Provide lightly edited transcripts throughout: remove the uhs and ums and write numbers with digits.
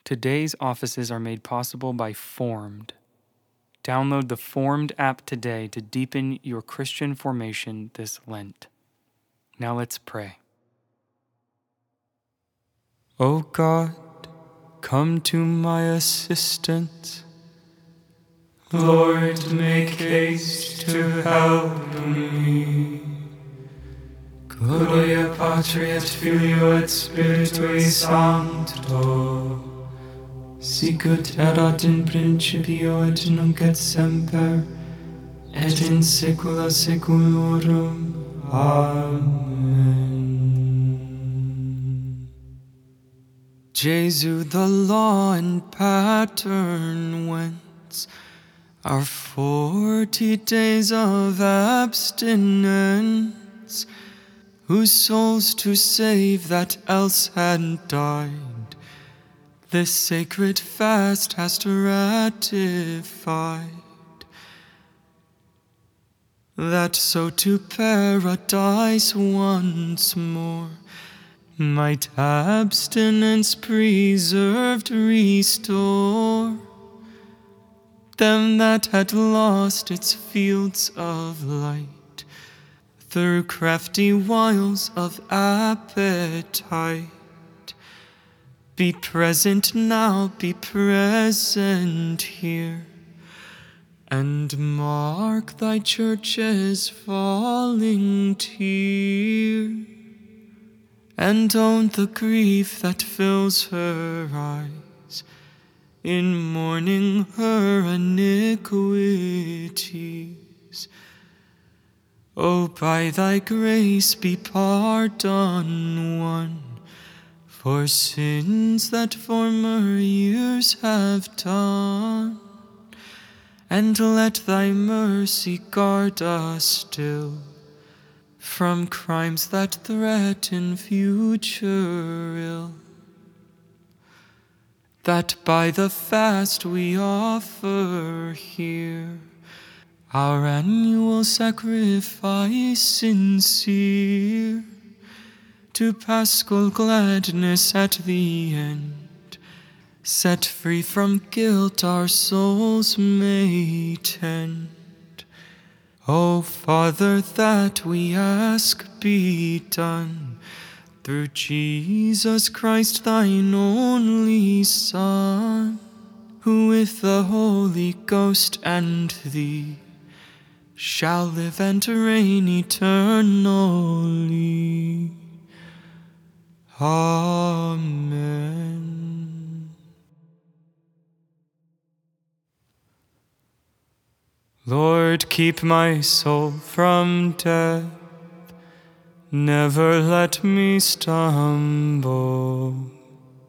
Today's offices are made possible by Formed. Download the Formed app today to deepen your Christian formation this Lent. Now let's pray. O God, come to my assistance. Lord, make haste to help me. Gloria Patri et Filio et Spiritui Sancto, sicut erat in principio et nunc et semper, et in saecula saeculorum. Amen. Jesu, the law and pattern whence our 40 days of abstinence, whose souls to save that else had died, this sacred fast hast ratified, that so to paradise once more might abstinence preserved restore them that had lost its fields of light through crafty wiles of appetite. Be present now, be present here, and mark thy church's falling tear, and own the grief that fills her eyes in mourning her iniquities. O by thy grace be pardon won for sins that former years have done, and let thy mercy guard us still from crimes that threaten future ill, that by the fast we offer here our annual sacrifice sincere, to paschal gladness at the end, set free from guilt our souls may tend. O Father, that we ask be done, through Jesus Christ, thine only Son, who with the Holy Ghost and thee shall live and reign eternally. Amen. Lord, keep my soul from death. Never let me stumble.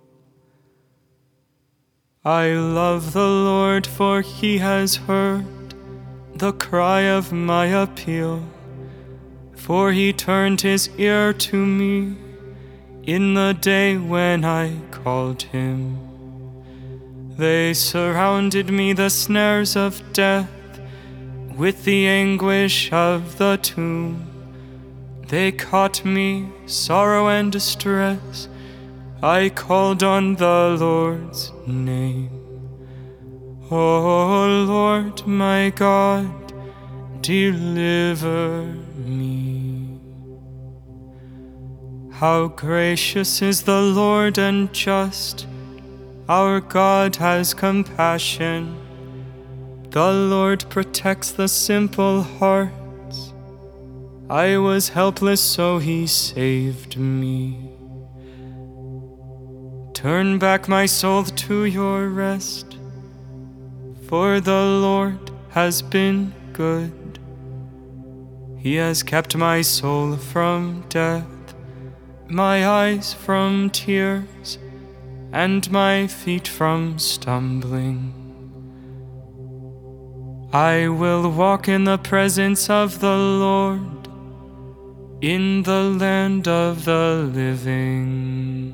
I love the Lord, for he has heard the cry of my appeal, for he turned his ear to me in the day when I called him. They surrounded me, the snares of death, with the anguish of the tomb. They caught me, sorrow and distress. I called on the Lord's name. O Lord, my God, deliver me. How gracious is the Lord and just, our God has compassion. The Lord protects the simple hearts. I was helpless, so he saved me. Turn back my soul to your rest, for the Lord has been good. He has kept my soul from death, my eyes from tears, and my feet from stumbling. I will walk in the presence of the Lord, in the land of the living.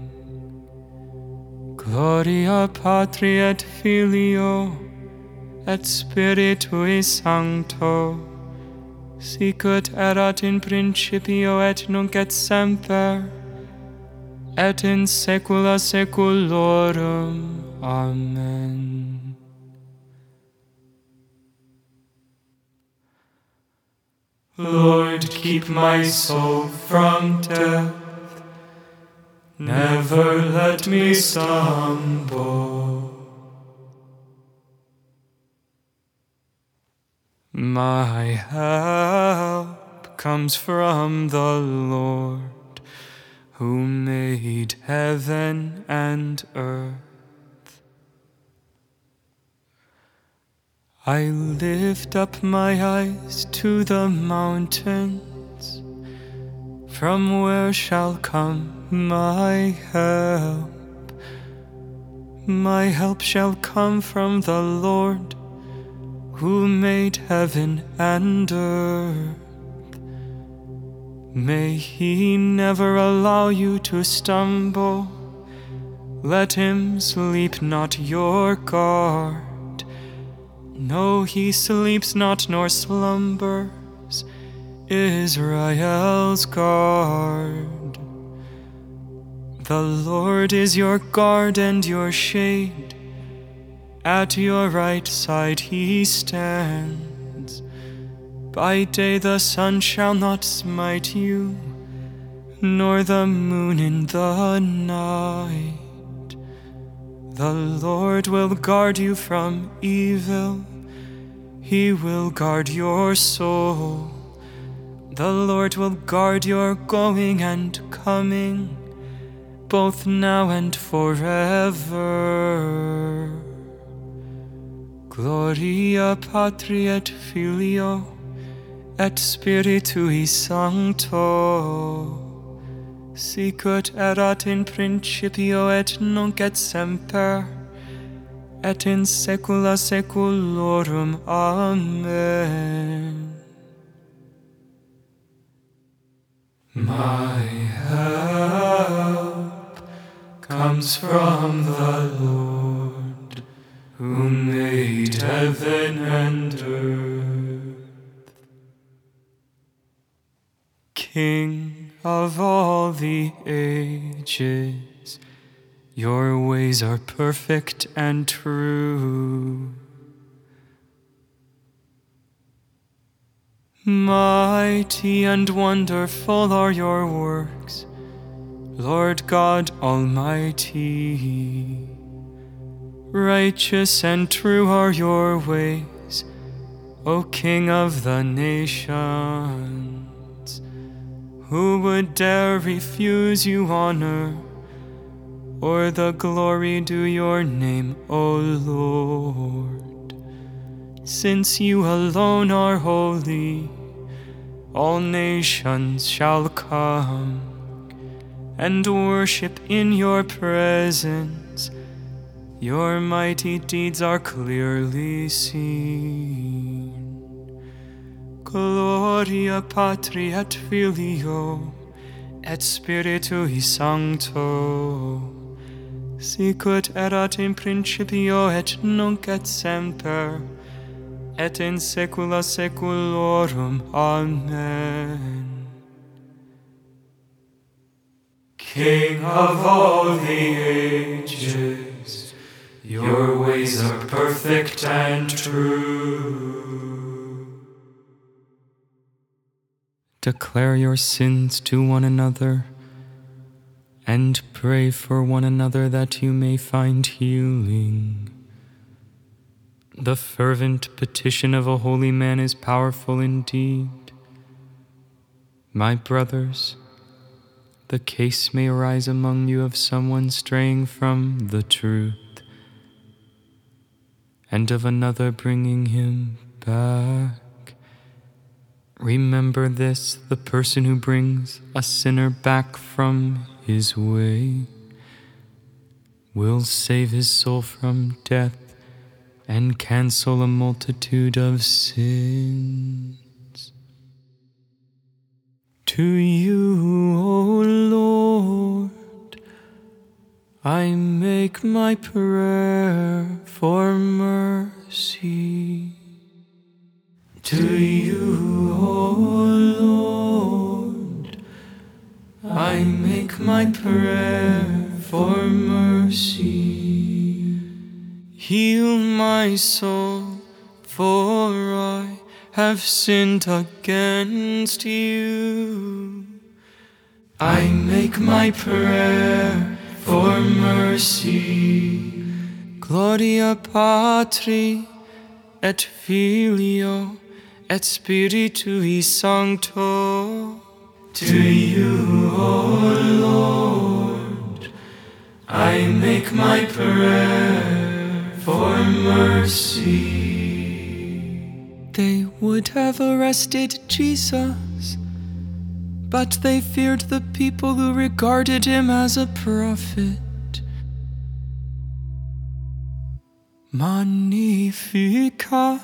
Gloria Patri et Filio et Spiritui Sancto, sicut erat in principio et nunc et semper, et in saecula saeculorum. Amen. Lord, keep my soul from death. Never let me stumble. My help comes from the Lord, who made heaven and earth. I lift up my eyes to the mountains. From where shall come my help? My help shall come from the Lord, who made heaven and earth. May He never allow you to stumble. Let Him sleep not your guard. No, He sleeps not nor slumbers, Israel's guard. The Lord is your guard and your shade. At your right side He stands. By day the sun shall not smite you, nor the moon in the night. The Lord will guard you from evil. He will guard your soul. The Lord will guard your going and coming, both now and forever. Gloria Patri et Filio et Spiritui Sancto, sicut erat in principio et nunc et semper, et in saecula saeculorum. Amen. My help comes from the Lord, who made heaven and earth. King of all the ages, your ways are perfect and true. Mighty and wonderful are your works, Lord God Almighty. Righteous and true are your ways, O King of the nations. Who would dare refuse you honor, or the glory due your name, O Lord? Since you alone are holy, all nations shall come and worship in your presence. Your mighty deeds are clearly seen. Gloria Patri et Filio et Spiritui Sancto, sicut erat in principio et nunc et semper, et in saecula saeculorum. Amen. King of all the ages, your ways are perfect and true. Declare your sins to one another, and pray for one another that you may find healing. The fervent petition of a holy man is powerful indeed. My brothers, the case may arise among you of someone straying from the truth, and of another bringing him back. Remember this: the person who brings a sinner back from his way will save his soul from death and cancel a multitude of sins. To you, O Lord, I make my prayer for mercy. To you, O Lord, I make my prayer for mercy. Heal my soul, for I have sinned against you. I make my prayer for mercy. Gloria Patri et Filio et Spiritui Sancto. To you, O Lord, I make my prayer for mercy. They would have arrested Jesus, but they feared the people who regarded him as a prophet. Magnificat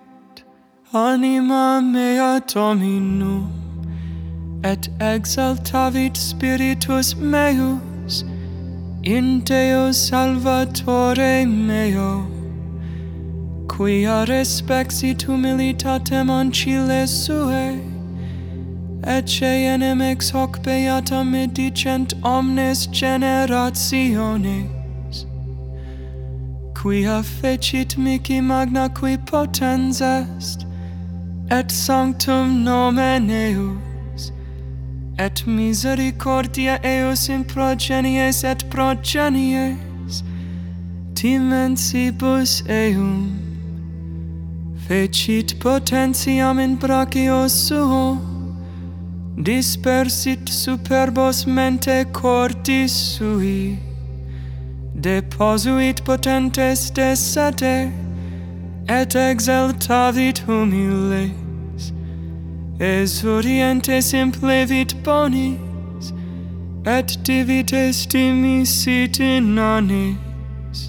anima mea Dominum, et exaltavit spiritus meus in Deo Salvatore meo, quia respexit humilitatem ancile suae, ecce enim ex hoc beata medicent omnes generationes, quia fecit mihi magna qui potens est, et sanctum nomen eus, et misericordia eus in progenies et progenies, timensibus eum, fecit potentiam in brachio suo, dispersit superbos mente cordis sui, deposuit potentes de sede, et exaltavit humiles, exurientes implevit bonis, et divides dimisit inanes.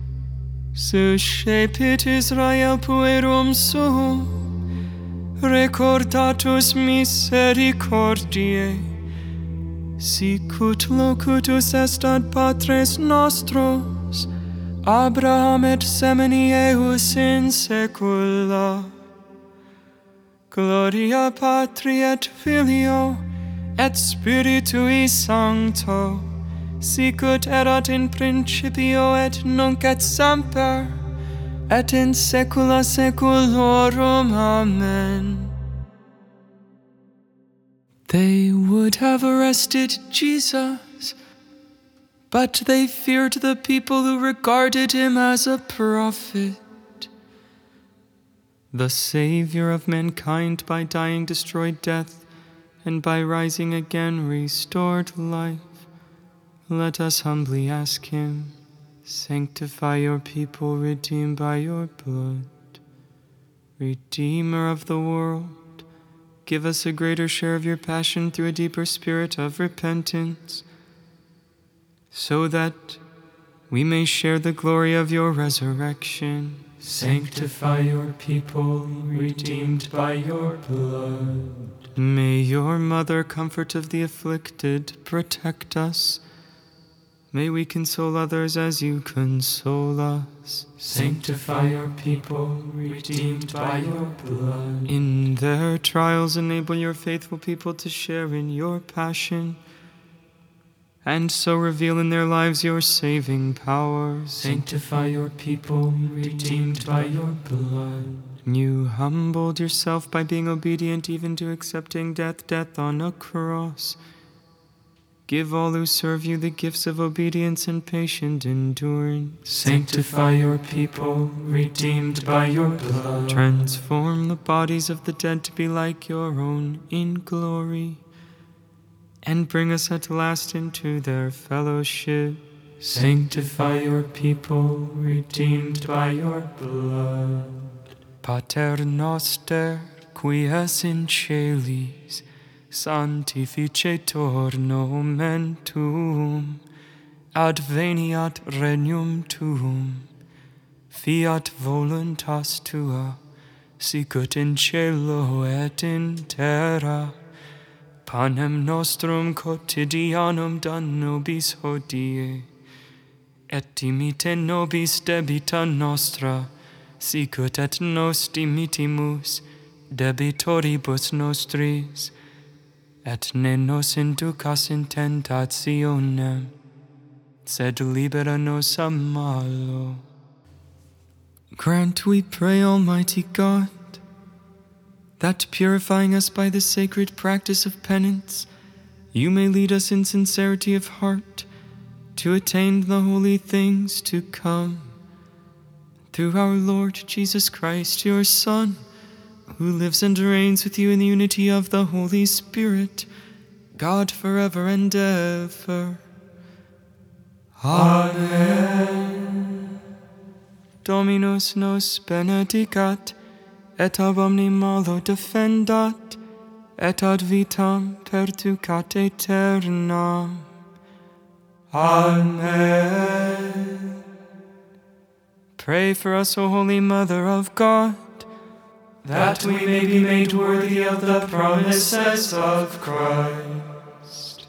Suscepit Israel puerum suum, recordatus misericordiae, sicut locutus est ad patres nostros, Abraham et semini eius in saecula. Gloria Patri et Filio et Spiritui Sancto, sicut erat in principio et nunc et semper, et in saecula saeculorum. Amen. They would have arrested Jesus, but they feared the people who regarded him as a prophet. The Savior of mankind, by dying destroyed death, and by rising again restored life. Let us humbly ask him, sanctify your people redeemed by your blood. Redeemer of the world, give us a greater share of your passion through a deeper spirit of repentance, so that we may share the glory of your resurrection. Sanctify your people, redeemed by your blood. May your Mother, comfort of the afflicted, protect us. May we console others as you console us. Sanctify your people, redeemed by your blood. In their trials, enable your faithful people to share in your passion, and so reveal in their lives your saving power. Sanctify your people, redeemed by your blood. You humbled yourself by being obedient even to accepting death on a cross. Give all who serve you the gifts of obedience and patient endurance. Sanctify your people, redeemed by your blood. Transform the bodies of the dead to be like your own in glory, and bring us at last into their fellowship. Sanctify your people, redeemed by your blood. Pater noster, qui es in celis, sanctificetur nomen tuum, adveniat regnum tuum, fiat voluntas tua, sicut in cielo et in terra. Panem nostrum quotidianum da nobis hodie, et dimite nobis debita nostra, sicut et nos dimitimus debitoribus nostris, et ne nos inducas in tentationem, sed libera nos a malo. Grant, we pray, Almighty God, that purifying us by the sacred practice of penance, you may lead us in sincerity of heart to attain the holy things to come. Through our Lord Jesus Christ, your Son, who lives and reigns with you in the unity of the Holy Spirit, God forever and ever. Amen. Dominus nos benedicat, et ab omni malo defendat, et ad vitam perducat aeternam. Amen. Pray for us, O Holy Mother of God, that we may be made worthy of the promises of Christ.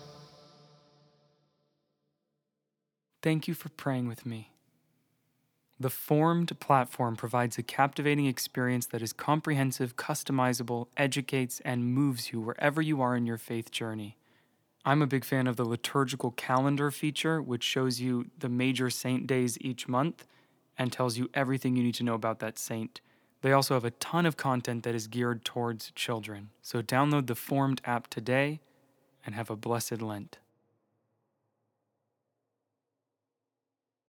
Thank you for praying with me. The Formed platform provides a captivating experience that is comprehensive, customizable, educates, and moves you wherever you are in your faith journey. I'm a big fan of the liturgical calendar feature, which shows you the major saint days each month and tells you everything you need to know about that saint. They also have a ton of content that is geared towards children. So download the Formed app today and have a blessed Lent.